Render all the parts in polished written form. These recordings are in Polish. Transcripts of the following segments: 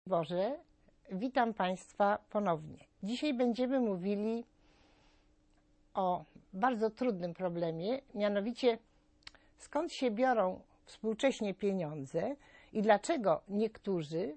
Boże, witam Państwa ponownie. Dzisiaj będziemy mówili o bardzo trudnym problemie, mianowicie skąd się biorą współcześnie pieniądze i dlaczego niektórzy,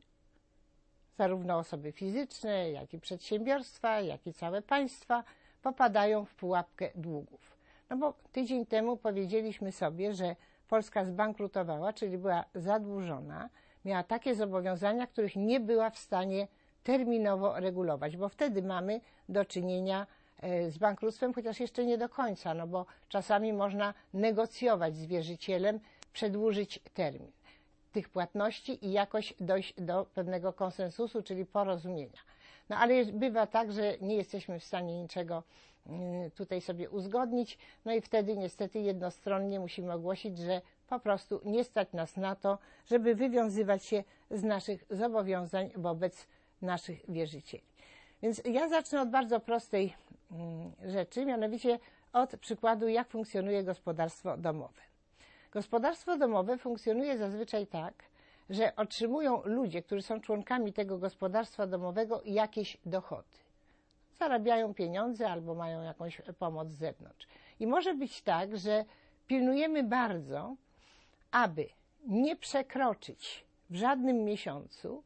zarówno osoby fizyczne, jak i przedsiębiorstwa, jak i całe państwa, popadają w pułapkę długów. No bo tydzień temu powiedzieliśmy sobie, że Polska zbankrutowała, czyli była zadłużona, miała takie zobowiązania, których nie była w stanie terminowo regulować, bo wtedy mamy do czynienia z bankructwem, chociaż jeszcze nie do końca, no bo czasami można negocjować z wierzycielem, przedłużyć termin tych płatności i jakoś dojść do pewnego konsensusu, czyli porozumienia. No ale bywa tak, że nie jesteśmy w stanie niczego tutaj sobie uzgodnić, no i wtedy niestety jednostronnie musimy ogłosić, że po prostu nie stać nas na to, żeby wywiązywać się z naszych zobowiązań wobec naszych wierzycieli. Więc ja zacznę od bardzo prostej rzeczy, mianowicie od przykładu, jak funkcjonuje gospodarstwo domowe. Gospodarstwo domowe funkcjonuje zazwyczaj tak, że otrzymują ludzie, którzy są członkami tego gospodarstwa domowego, jakieś dochody. Zarabiają pieniądze albo mają jakąś pomoc z zewnątrz. I może być tak, że pilnujemy bardzo, aby nie przekroczyć w żadnym miesiącu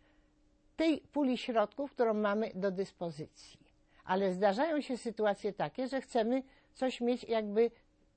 tej puli środków, którą mamy do dyspozycji. Ale zdarzają się sytuacje takie, że chcemy coś mieć jakby,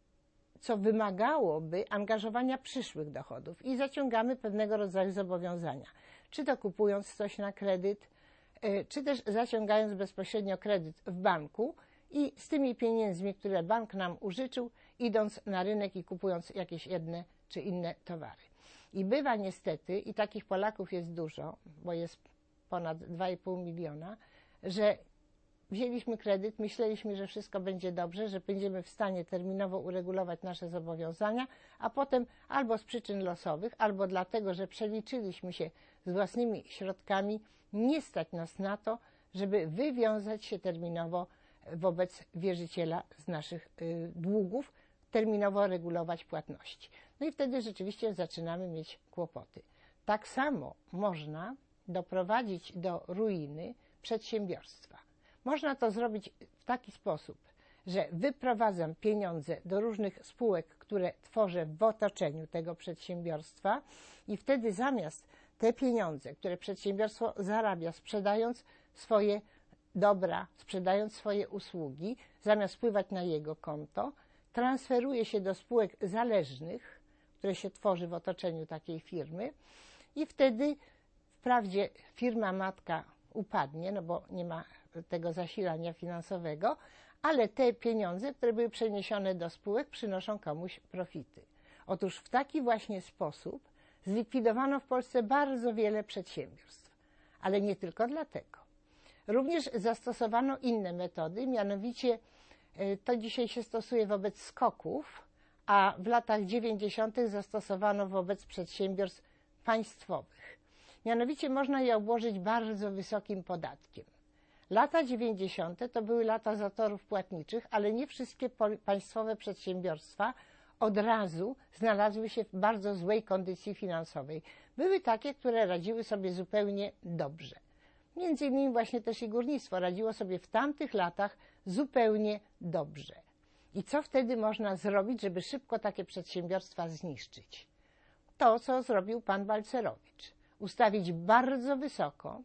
co wymagałoby angażowania przyszłych dochodów i zaciągamy pewnego rodzaju zobowiązania. Czy to kupując coś na kredyt, czy też zaciągając bezpośrednio kredyt w banku i z tymi pieniędzmi, które bank nam użyczył, idąc na rynek i kupując jakieś jedne czy inne towary. I bywa niestety, i takich Polaków jest dużo, bo jest ponad 2,5 miliona, że wzięliśmy kredyt, myśleliśmy, że wszystko będzie dobrze, że będziemy w stanie terminowo uregulować nasze zobowiązania, a potem albo z przyczyn losowych, albo dlatego, że przeliczyliśmy się z własnymi środkami, nie stać nas na to, żeby wywiązać się terminowo wobec wierzyciela z naszych długów, terminowo regulować płatności. No i wtedy rzeczywiście zaczynamy mieć kłopoty. Tak samo można doprowadzić do ruiny przedsiębiorstwa. Można to zrobić w taki sposób, że wyprowadzam pieniądze do różnych spółek, które tworzę w otoczeniu tego przedsiębiorstwa i wtedy zamiast te pieniądze, które przedsiębiorstwo zarabia, sprzedając swoje dobra, sprzedając swoje usługi, zamiast wpływać na jego konto, transferuje się do spółek zależnych, które się tworzy w otoczeniu takiej firmy i wtedy wprawdzie firma matka upadnie, no bo nie ma tego zasilania finansowego, ale te pieniądze, które były przeniesione do spółek, przynoszą komuś profity. Otóż w taki właśnie sposób zlikwidowano w Polsce bardzo wiele przedsiębiorstw, ale nie tylko dlatego. Również zastosowano inne metody, mianowicie to dzisiaj się stosuje wobec SKOK-ów, a w latach 90. zastosowano wobec przedsiębiorstw państwowych. Mianowicie można je obłożyć bardzo wysokim podatkiem. Lata 90. to były lata zatorów płatniczych, ale nie wszystkie państwowe przedsiębiorstwa od razu znalazły się w bardzo złej kondycji finansowej. Były takie, które radziły sobie zupełnie dobrze. Między innymi właśnie też i górnictwo radziło sobie w tamtych latach zupełnie dobrze. I co wtedy można zrobić, żeby szybko takie przedsiębiorstwa zniszczyć? To, co zrobił pan Balcerowicz. Ustawić bardzo wysoko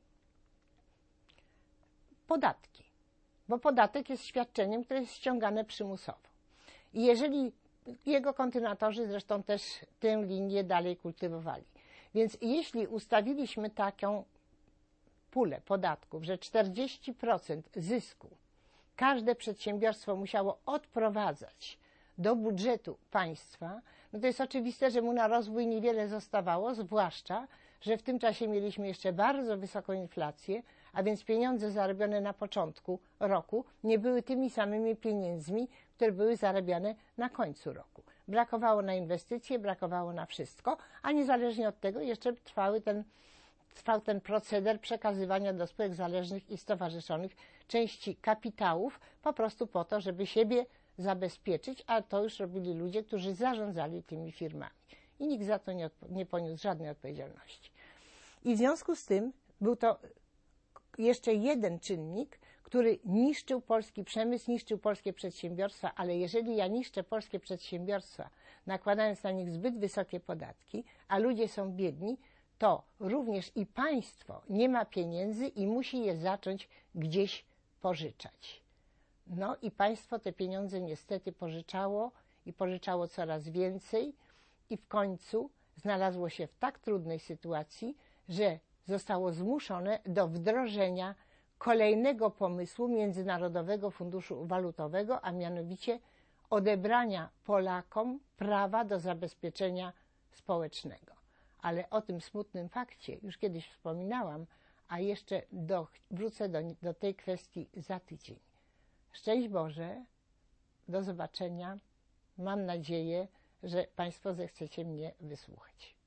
podatki, bo podatek jest świadczeniem, które jest ściągane przymusowo. I jeżeli jego kontynuatorzy zresztą też tę linię dalej kultywowali. Więc jeśli ustawiliśmy taką pulę podatków, że 40% zysku każde przedsiębiorstwo musiało odprowadzać do budżetu państwa, no to jest oczywiste, że mu na rozwój niewiele zostawało, zwłaszcza, że w tym czasie mieliśmy jeszcze bardzo wysoką inflację, a więc pieniądze zarobione na początku roku nie były tymi samymi pieniędzmi, które były zarabiane na końcu roku. Brakowało na inwestycje, brakowało na wszystko, a niezależnie od tego jeszcze trwał ten proceder przekazywania do spółek zależnych i stowarzyszonych części kapitałów po prostu po to, żeby siebie zabezpieczyć, a to już robili ludzie, którzy zarządzali tymi firmami. I nikt za to nie poniósł żadnej odpowiedzialności. I w związku z tym był to jeszcze jeden czynnik, który niszczył polski przemysł, niszczył polskie przedsiębiorstwa, ale jeżeli ja niszczę polskie przedsiębiorstwa, nakładając na nich zbyt wysokie podatki, a ludzie są biedni, to również i państwo nie ma pieniędzy i musi je zacząć gdzieś pożyczać. No i państwo te pieniądze niestety pożyczało i pożyczało coraz więcej i w końcu znalazło się w tak trudnej sytuacji, że zostało zmuszone do wdrożenia kolejnego pomysłu Międzynarodowego Funduszu Walutowego, a mianowicie odebrania Polakom prawa do zabezpieczenia społecznego. Ale o tym smutnym fakcie już kiedyś wspominałam, a jeszcze wrócę do tej kwestii za tydzień. Szczęść Boże, do zobaczenia. Mam nadzieję, że Państwo zechcecie mnie wysłuchać.